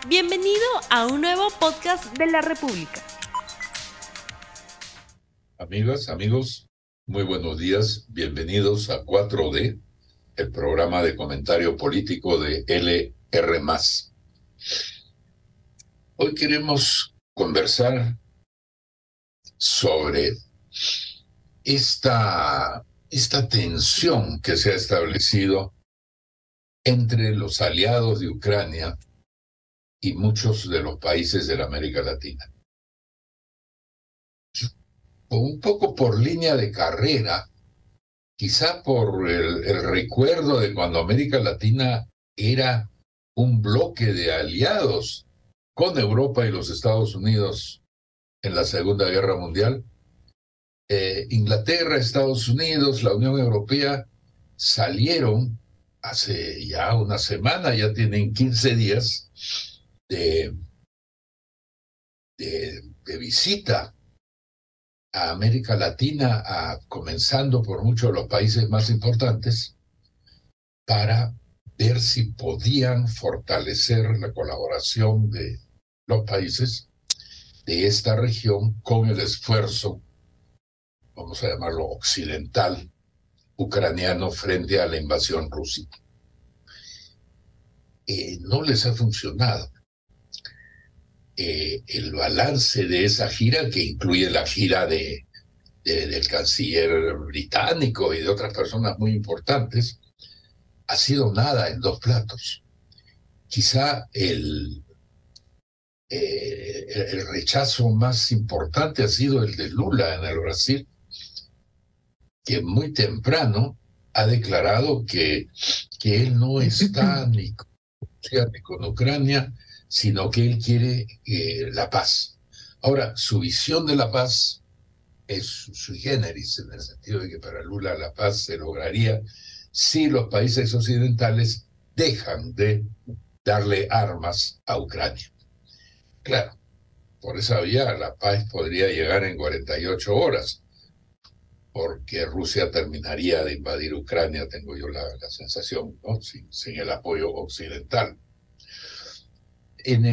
Bienvenido a un nuevo podcast de la República. Amigas, amigos, muy buenos días. Bienvenidos a 4D, el programa de comentario político de LR+. Hoy queremos conversar sobre esta tensión que se ha establecido entre los aliados de Ucrania y muchos de los países de la América Latina. Un poco por línea de carrera, quizá por el recuerdo de cuando América Latina era un bloque de aliados con Europa y los Estados Unidos en la Segunda Guerra Mundial. Inglaterra, Estados Unidos, la Unión Europea salieron hace ya una semana, ya tienen 15 días de visita a América Latina, comenzando por muchos de los países más importantes, para ver si podían fortalecer la colaboración de los países de esta región con el esfuerzo, vamos a llamarlo occidental, ucraniano frente a la invasión rusa. No les ha funcionado. El balance de esa gira, que incluye la gira del canciller británico y de otras personas muy importantes, ha sido nada en dos platos. Quizá el rechazo más importante ha sido el de Lula en el Brasil, que muy temprano ha declarado que él no está ni con Ucrania, sino que él quiere la paz. Ahora, su visión de la paz es sui generis, en el sentido de que para Lula la paz se lograría si los países occidentales dejan de darle armas a Ucrania. Claro, por esa vía la paz podría llegar en 48 horas, porque Rusia terminaría de invadir Ucrania, tengo yo la sensación, ¿no? Sin el apoyo occidental. En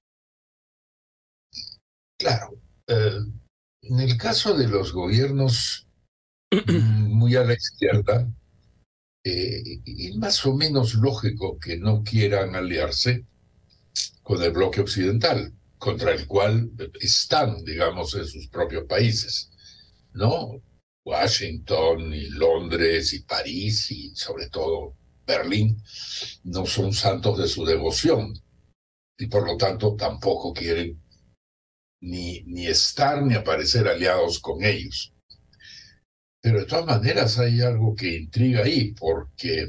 el caso de los gobiernos muy a la izquierda, es más o menos lógico que no quieran aliarse con el bloque occidental, contra el cual están, digamos, en sus propios países, ¿no? Washington y Londres y París y sobre todo Berlín no son santos de su devoción y por lo tanto tampoco quieren ni estar ni aparecer aliados con ellos. Pero de todas maneras hay algo que intriga ahí, porque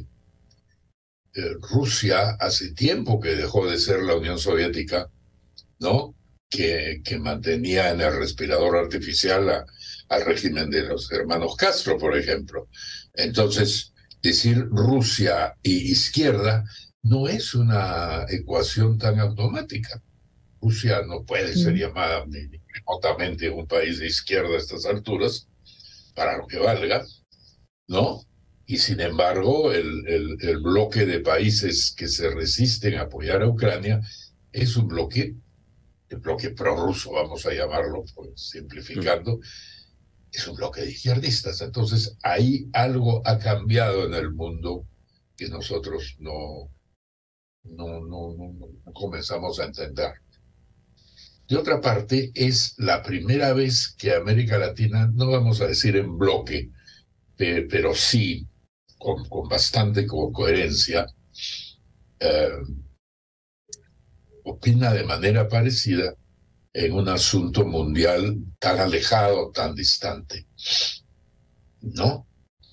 Rusia hace tiempo que dejó de ser la Unión Soviética, ¿no? Que mantenía en el respirador artificial al régimen de los hermanos Castro, por ejemplo. Entonces, decir Rusia y izquierda no es una ecuación tan automática. Rusia no puede ser llamada ni remotamente un país de izquierda a estas alturas, para lo que valga, ¿no? Y sin embargo, el bloque de países que se resisten a apoyar a Ucrania es un bloque, el bloque prorruso, vamos a llamarlo, pues, simplificando, es un bloque de izquierdistas. Entonces, ahí algo ha cambiado en el mundo que nosotros no comenzamos a entender. De otra parte, es la primera vez que América Latina, no vamos a decir en bloque, pero sí con bastante coherencia, opina de manera parecida en un asunto mundial tan alejado, tan distante, ¿no?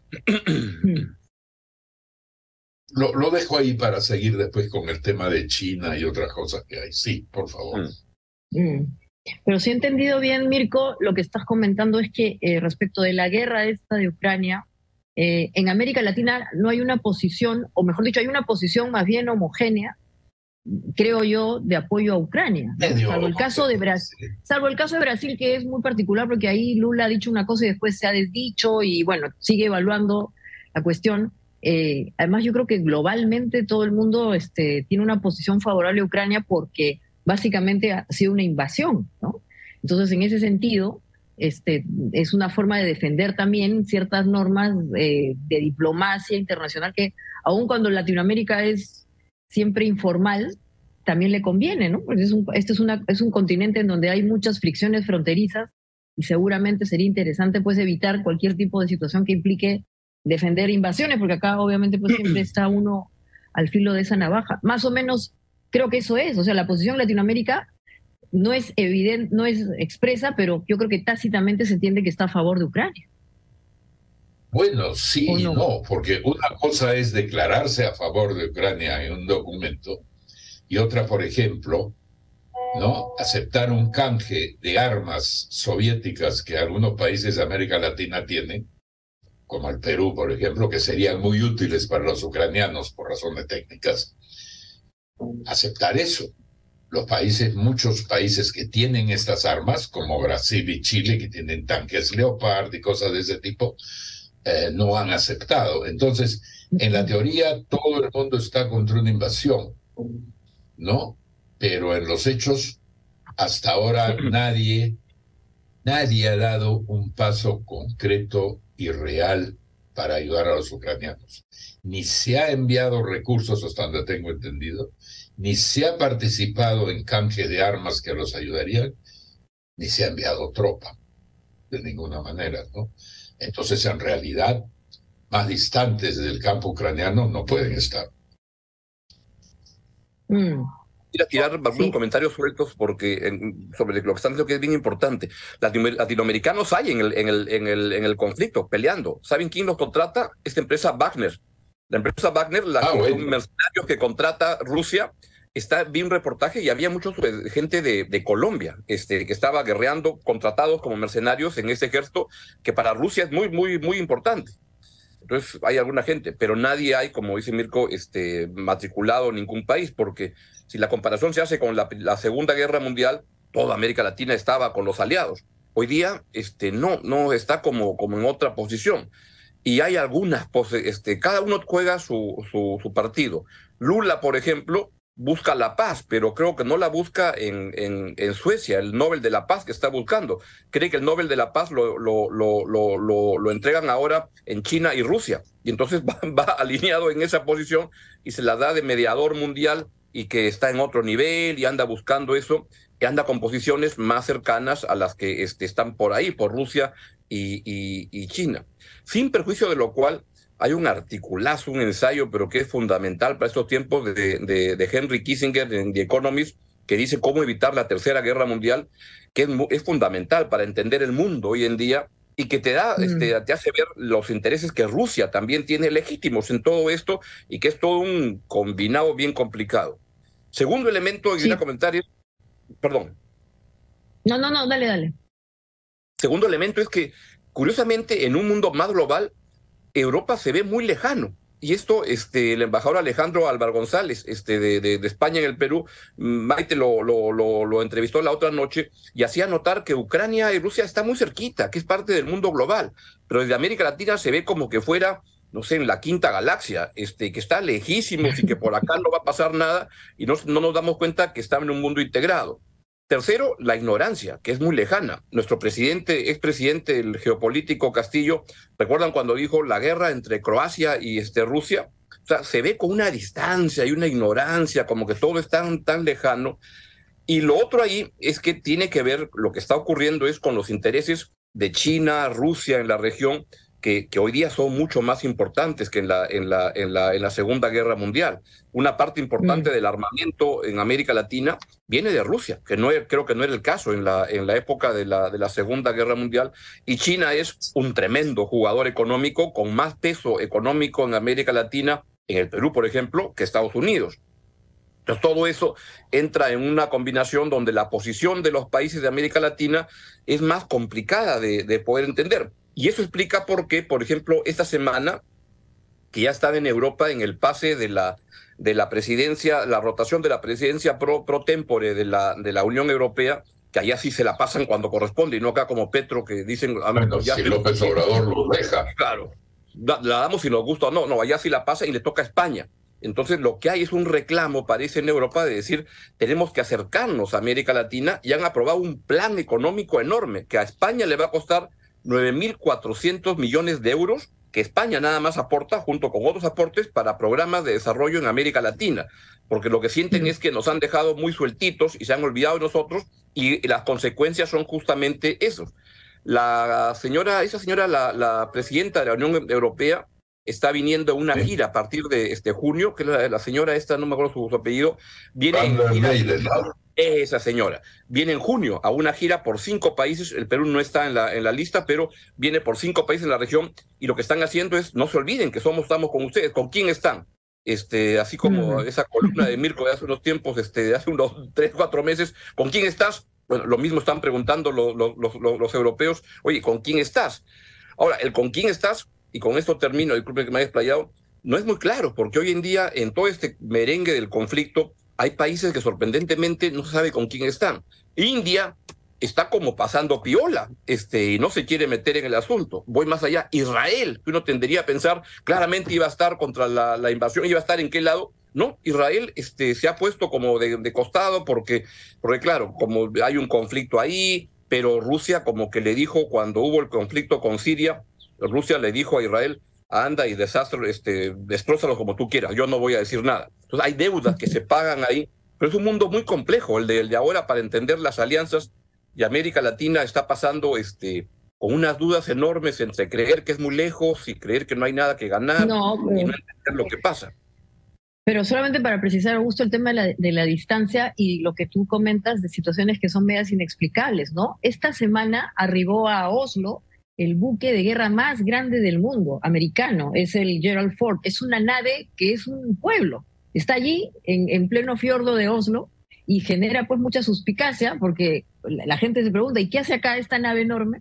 Lo dejo ahí para seguir después con el tema de China y otras cosas que hay. Sí, por favor. Pero si he entendido bien, Mirko, lo que estás comentando es que respecto de la guerra esta de Ucrania, en América Latina no hay una posición, o mejor dicho, hay una posición más bien homogénea, creo yo, de apoyo a Ucrania, ¿no? Salvo el caso de Brasil, que es muy particular porque ahí Lula ha dicho una cosa y después se ha desdicho y bueno, sigue evaluando la cuestión. Además, yo creo que globalmente todo el mundo tiene una posición favorable a Ucrania porque básicamente ha sido una invasión, ¿no? Entonces, en ese sentido, es una forma de defender también ciertas normas de diplomacia internacional que, aun cuando Latinoamérica es siempre informal, también le conviene, ¿no? Porque es un continente en donde hay muchas fricciones fronterizas y seguramente sería interesante pues evitar cualquier tipo de situación que implique defender invasiones, porque acá obviamente pues siempre está uno al filo de esa navaja. Más o menos creo que eso es, o sea, la posición de Latinoamérica no es evidente, no es expresa, pero yo creo que tácitamente se entiende que está a favor de Ucrania. Bueno, sí y no, porque una cosa es declararse a favor de Ucrania en un documento y otra, por ejemplo, ¿no?, aceptar un canje de armas soviéticas que algunos países de América Latina tienen, como el Perú, por ejemplo, que serían muy útiles para los ucranianos por razones técnicas. Aceptar eso. Muchos países que tienen estas armas, como Brasil y Chile, que tienen tanques Leopard y cosas de ese tipo, no han aceptado. Entonces, en la teoría, todo el mundo está contra una invasión, ¿no? Pero en los hechos, hasta ahora nadie ha dado un paso concreto y real para ayudar a los ucranianos. Ni se ha enviado recursos, hasta donde tengo entendido, ni se ha participado en canje de armas que los ayudarían, ni se ha enviado tropa, de ninguna manera, ¿no? Entonces, en realidad, más distantes del campo ucraniano no pueden estar. Quiero tirar algunos comentarios sueltos sobre lo que están diciendo, que es bien importante. Latinoamericanos hay en el conflicto, peleando. ¿Saben quién los contrata? Esta empresa Wagner. La empresa Wagner, un mercenario que contrata Rusia. Vi un reportaje y había mucha gente de Colombia que estaba guerreando, contratados como mercenarios en ese ejército, que para Rusia es muy, muy, muy importante. Entonces hay alguna gente, pero nadie hay, como dice Mirko, matriculado en ningún país, porque si la comparación se hace con la Segunda Guerra Mundial, toda América Latina estaba con los aliados. Hoy día no está como en otra posición. Y hay algunas, cada uno juega su partido. Lula, por ejemplo, busca la paz, pero creo que no la busca en Suecia, el Nobel de la Paz que está buscando. Cree que el Nobel de la Paz lo entregan ahora en China y Rusia. Y entonces va alineado en esa posición y se la da de mediador mundial y que está en otro nivel y anda buscando eso, y anda con posiciones más cercanas a las que están por ahí, por Rusia y China. Sin perjuicio de lo cual, hay un articulazo, un ensayo, pero que es fundamental para estos tiempos de Henry Kissinger en The Economist, que dice cómo evitar la Tercera Guerra Mundial, que es fundamental para entender el mundo hoy en día y que te hace ver los intereses que Rusia también tiene legítimos en todo esto y que es todo un combinado bien complicado. Segundo elemento, y un comentario, perdón. No, dale. Segundo elemento es que, curiosamente, en un mundo más global, Europa se ve muy lejano. Y esto, el embajador Alejandro Álvaro González, de España en el Perú, Maite lo entrevistó la otra noche y hacía notar que Ucrania y Rusia están muy cerquita, que es parte del mundo global. Pero desde América Latina se ve como que fuera, no sé, en la quinta galaxia, que está lejísimos y que por acá no va a pasar nada y no nos damos cuenta que están en un mundo integrado. Tercero, la ignorancia, que es muy lejana. Nuestro expresidente, el geopolítico Castillo, ¿recuerdan cuando dijo la guerra entre Croacia y Rusia? O sea, se ve con una distancia y una ignorancia, como que todo es tan lejano. Y lo otro ahí es que tiene que ver, lo que está ocurriendo es con los intereses de China, Rusia en la región, que hoy día son mucho más importantes que en la Segunda Guerra Mundial. Una parte importante del armamento en América Latina viene de Rusia, que creo que no era el caso en la época de la Segunda Guerra Mundial, y China es un tremendo jugador económico con más peso económico en América Latina, en el Perú, por ejemplo, que Estados Unidos. Entonces todo eso entra en una combinación donde la posición de los países de América Latina es más complicada de poder entender. Y eso explica por qué, por ejemplo, esta semana, que ya están en Europa en el pase de la presidencia, la rotación de la presidencia pro tempore de la Unión Europea, que allá sí se la pasan cuando corresponde, y no acá como Petro, que dicen... Bueno, si López Obrador lo deja. Claro. la damos si nos gusta o no, no, allá sí la pasa y le toca a España. Entonces lo que hay es un reclamo, parece, en Europa de decir, tenemos que acercarnos a América Latina, y han aprobado un plan económico enorme que a España le va a costar 9.400 millones de euros, que España nada más aporta junto con otros aportes para programas de desarrollo en América Latina, porque lo que sienten es que nos han dejado muy sueltitos y se han olvidado de nosotros, y las consecuencias son justamente eso. La presidenta de la Unión Europea, está viniendo a una gira a partir de junio, que es la señora esta, no me acuerdo su apellido, viene esa señora, viene en junio a una gira por 5 países, el Perú no está en la lista, pero viene por 5 países en la región, y lo que están haciendo es, no se olviden que estamos con ustedes. ¿Con quién están? Así como esa columna de Mirko de hace unos tiempos, de hace unos 3-4 meses, ¿con quién estás? Bueno, lo mismo están preguntando los europeos, oye, ¿con quién estás? Ahora, el con quién estás, y con esto termino, disculpe que me haya explayado, no es muy claro, porque hoy en día, en todo este merengue del conflicto, hay países que sorprendentemente no se sabe con quién están. India está como pasando piola, y no se quiere meter en el asunto. Voy más allá. Israel, que uno tendería a pensar, claramente iba a estar contra la invasión, iba a estar en qué lado. No, Israel se ha puesto como de costado porque claro, como hay un conflicto ahí, pero Rusia como que le dijo, cuando hubo el conflicto con Siria, Rusia le dijo a Israel, anda y destrózalos como tú quieras, yo no voy a decir nada. Entonces hay deudas que se pagan ahí, pero es un mundo muy complejo el de ahora para entender las alianzas, y América Latina está pasando con unas dudas enormes entre creer que es muy lejos y creer que no hay nada que ganar, y no entender lo que pasa. Pero solamente para precisar, Augusto, el tema de la distancia y lo que tú comentas de situaciones que son medias inexplicables, ¿no? Esta semana arribó a Oslo el buque de guerra más grande del mundo, americano, es el Gerald Ford. Es una nave que es un pueblo. Está allí, en pleno fiordo de Oslo, y genera pues mucha suspicacia, porque la gente se pregunta, ¿y qué hace acá esta nave enorme?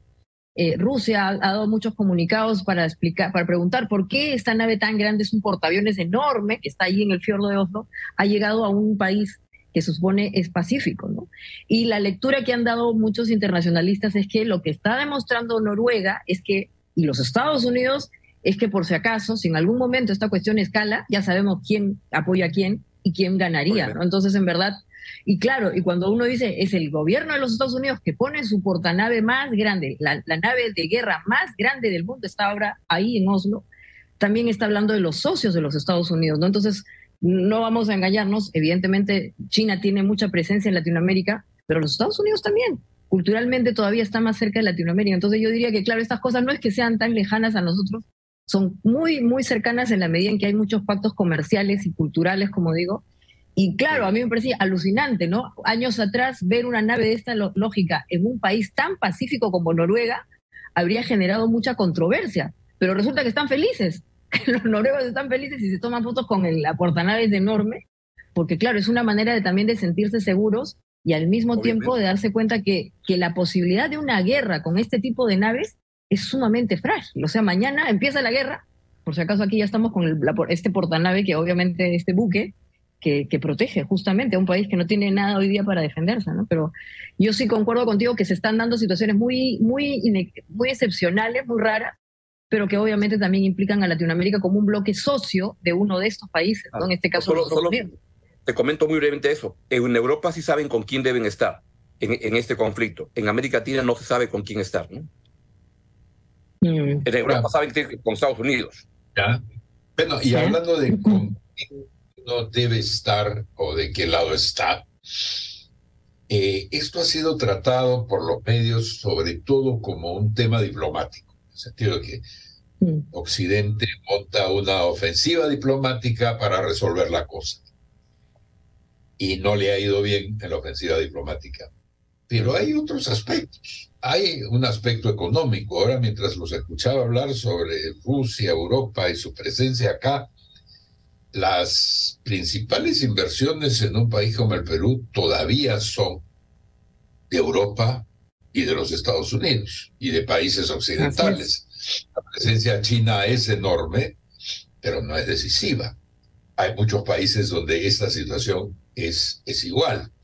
Rusia ha dado muchos comunicados para preguntar por qué esta nave tan grande, es un portaaviones enorme que está allí en el fiordo de Oslo, ha llegado a un país que se supone es pacífico, ¿no? Y la lectura que han dado muchos internacionalistas es que lo que está demostrando Noruega es que, y los Estados Unidos, es que por si acaso, si en algún momento esta cuestión escala, ya sabemos quién apoya a quién y quién ganaría, ¿no? Entonces, en verdad, y claro, y cuando uno dice, es el gobierno de los Estados Unidos que pone su portanave más grande, la nave de guerra más grande del mundo está ahora ahí en Oslo, también está hablando de los socios de los Estados Unidos, ¿no? Entonces, no vamos a engañarnos, evidentemente China tiene mucha presencia en Latinoamérica, pero los Estados Unidos también, culturalmente todavía está más cerca de Latinoamérica. Entonces yo diría que, claro, estas cosas no es que sean tan lejanas a nosotros, son muy, muy cercanas en la medida en que hay muchos pactos comerciales y culturales, como digo. Y claro, a mí me parecía alucinante, ¿no? Años atrás, ver una nave de esta lógica en un país tan pacífico como Noruega habría generado mucha controversia, pero resulta que están felices. Los noruegos están felices y se toman fotos con la portanave enorme, porque claro, es una manera también de sentirse seguros y al mismo tiempo de darse cuenta que la posibilidad de una guerra con este tipo de naves es sumamente frágil. O sea, mañana empieza la guerra, por si acaso aquí ya estamos con este portanave, que obviamente este buque, que protege justamente a un país que no tiene nada hoy día para defenderse, ¿no? Pero yo sí concuerdo contigo que se están dando situaciones muy excepcionales, muy raras, pero que obviamente también implican a Latinoamérica como un bloque socio de uno de estos países, ¿no? En este caso solo te comento muy brevemente eso. En Europa sí saben con quién deben estar en este conflicto. En América Latina no se sabe con quién estar, ¿no? En Europa saben que con Estados Unidos. ¿Ya? Bueno, y hablando de con quién no debe estar o de qué lado está, esto ha sido tratado por los medios sobre todo como un tema diplomático, en el sentido de que Occidente monta una ofensiva diplomática para resolver la cosa. Y no le ha ido bien en la ofensiva diplomática. Pero hay otros aspectos. Hay un aspecto económico. Ahora, mientras los escuchaba hablar sobre Rusia, Europa y su presencia acá, las principales inversiones en un país como el Perú todavía son de Europa y de los Estados Unidos y de países occidentales. La presencia china es enorme, pero no es decisiva. Hay muchos países donde esta situación es igual.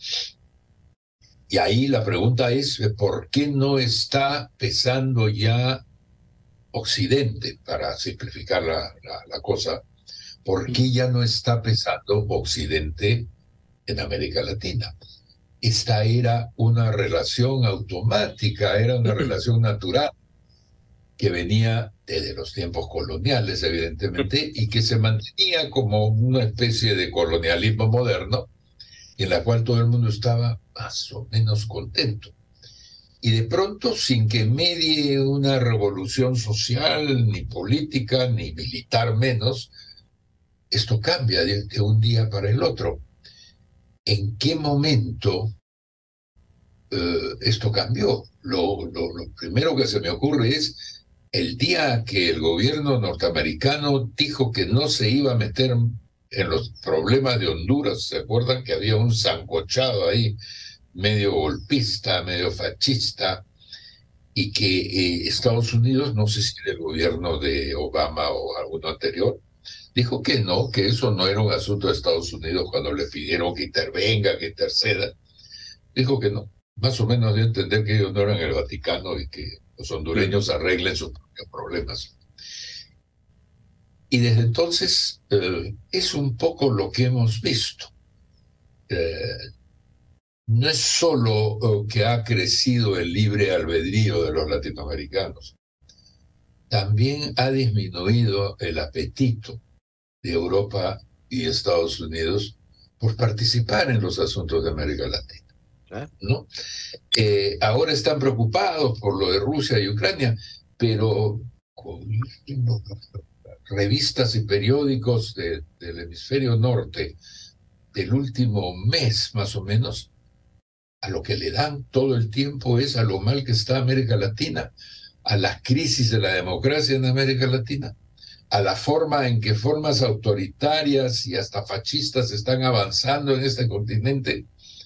Y ahí la pregunta es, ¿por qué no está pesando ya Occidente, para simplificar la cosa, ¿por qué ya no está pesando Occidente en América Latina? Esta era una relación automática, era una relación natural que venía desde los tiempos coloniales, evidentemente, y que se mantenía como una especie de colonialismo moderno, en la cual todo el mundo estaba más o menos contento. Y de pronto, sin que medie una revolución social, ni política, ni militar menos, esto cambia de un día para el otro. ¿En qué momento esto cambió? Lo primero que se me ocurre es el día que el gobierno norteamericano dijo que no se iba a meter en los problemas de Honduras. ¿Se acuerdan que había un sancochado ahí, medio golpista, medio fascista, y que Estados Unidos, no sé si el gobierno de Obama o alguno anterior, dijo que no, que eso no era un asunto de Estados Unidos cuando le pidieron que intervenga, que interceda? Dijo que no. Más o menos dio a entender que ellos no eran el Vaticano y que los hondureños arreglen sus propios problemas. Y desde entonces es un poco lo que hemos visto. No es solo que ha crecido el libre albedrío de los latinoamericanos, también ha disminuido el apetito de Europa y Estados Unidos por participar en los asuntos de América Latina, ¿no? Ahora están preocupados por lo de Rusia y Ucrania, pero con revistas y periódicos del hemisferio norte del último mes, más o menos, a lo que le dan todo el tiempo es a lo mal que está América Latina, a las crisis de la democracia en América Latina, a la forma en que formas autoritarias y hasta fascistas están avanzando en este continente.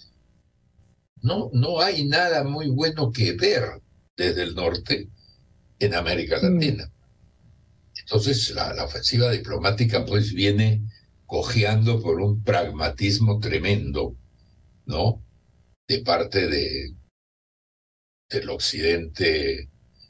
No hay nada muy bueno que ver desde el norte en América Latina. Entonces la ofensiva diplomática pues viene cojeando por un pragmatismo tremendo, ¿no? De parte del occidente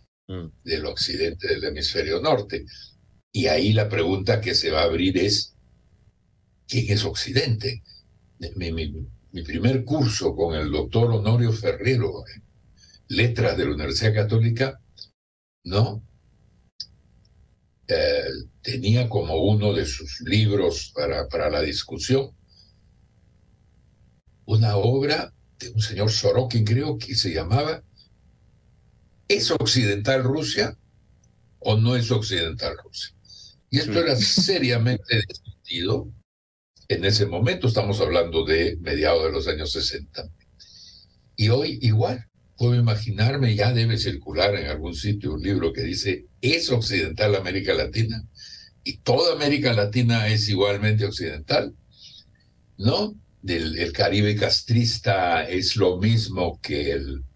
del hemisferio norte. Y ahí la pregunta que se va a abrir es, ¿quién es Occidente? Mi primer curso con el doctor Honorio Ferrero, en Letras de la Universidad Católica, ¿no? Tenía como uno de sus libros para la discusión una obra de un señor Sorokin, creo que se llamaba ¿Es occidental Rusia o no es occidental Rusia? Y esto era seriamente discutido en ese momento. Estamos hablando de mediados de los años 60. Y hoy igual, puedo imaginarme, ya debe circular en algún sitio un libro que dice ¿es occidental América Latina? Y toda América Latina es igualmente occidental, ¿no? El Caribe castrista es lo mismo que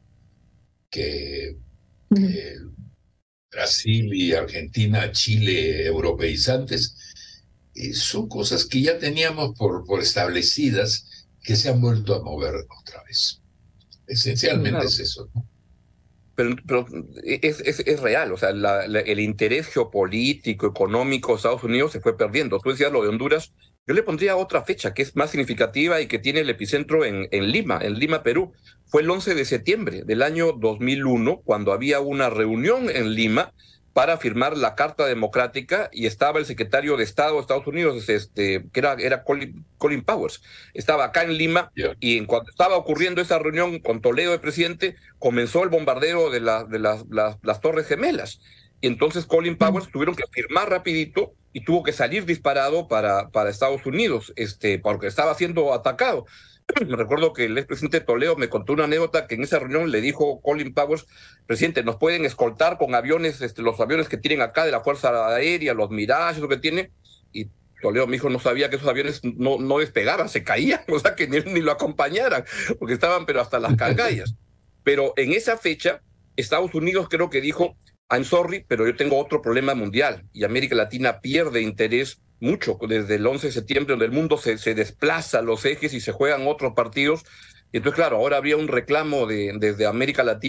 Brasil y Argentina, Chile, europeizantes. Son cosas que ya teníamos por establecidas, que se han vuelto a mover otra vez. Esencialmente claro. Es eso, ¿no? Pero es real, o sea, el interés geopolítico, económico de Estados Unidos se fue perdiendo. Tú decías lo de Honduras, yo le pondría otra fecha que es más significativa y que tiene el epicentro en Lima, Perú. Fue el 11 de septiembre del año 2001, cuando había una reunión en Lima para firmar la Carta Democrática y estaba el secretario de Estado de Estados Unidos, que era Colin Powers. Estaba acá en Lima y en cuanto estaba ocurriendo esa reunión con Toledo de presidente, comenzó el bombardeo de las Torres Gemelas. Y entonces Colin Powers tuvieron que firmar rapidito y tuvo que salir disparado para Estados Unidos, porque estaba siendo atacado. Me recuerdo que el expresidente Toledo me contó una anécdota que en esa reunión le dijo Colin Powers: presidente, nos pueden escoltar con aviones, los aviones que tienen acá de la Fuerza Aérea, los Mirage, lo que tiene. Y Toledo me dijo, no sabía que esos aviones no despegaban, se caían, o sea que ni lo acompañaran, porque estaban pero hasta las calgallas. Pero en esa fecha, Estados Unidos creo que dijo, I'm sorry, pero yo tengo otro problema mundial, y América Latina pierde interés mucho desde el 11 de septiembre, donde el mundo se desplaza los ejes y se juegan otros partidos. Y entonces, claro, ahora habría un reclamo desde América Latina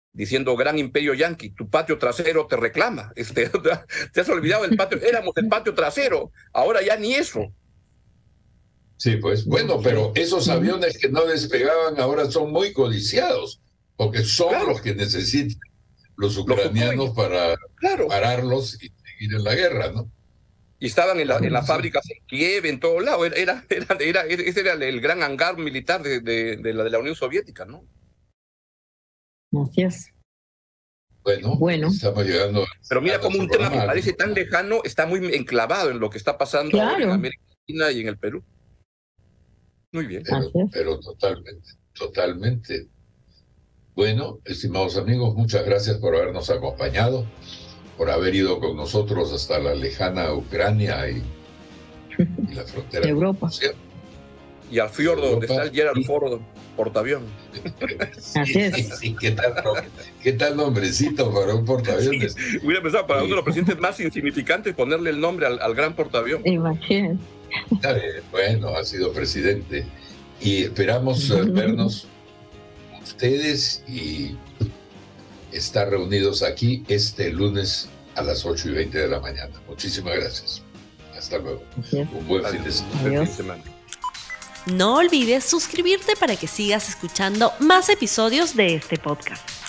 diciendo gran imperio yanqui, tu patio trasero te reclama. Te has olvidado del patio, éramos el patio trasero, ahora ya ni eso. Sí, pues bueno, pero esos aviones que no despegaban ahora son muy codiciados, porque son los que necesitan los ucranianos para pararlos y seguir en la guerra, ¿no? Y estaban en las fábricas en Kiev, en todo lado. Ese era el gran hangar militar de la Unión Soviética, ¿no? Así es. Bueno, estamos llegando. Pero mira cómo un tema que parece tan lejano está muy enclavado en lo que está pasando ahora en América Latina y en el Perú. Muy bien. Pero totalmente. Bueno, estimados amigos, muchas gracias por habernos acompañado, por haber ido con nosotros hasta la lejana Ucrania y la frontera de Europa. Y al fiordo, donde está el Gerald Ford portaavión. Así es. Sí, ¿qué tal nombrecito para un portaaviones? Hubiera pensado, para uno de los presidentes más insignificantes, ponerle el nombre al gran portaavión. Imagínate. Bueno, ha sido presidente. Y esperamos vernos ustedes y estar reunidos aquí este lunes a las 8:20 de la mañana. Muchísimas gracias. Hasta luego. Un buen fin de semana. No olvides suscribirte para que sigas escuchando más episodios de este podcast.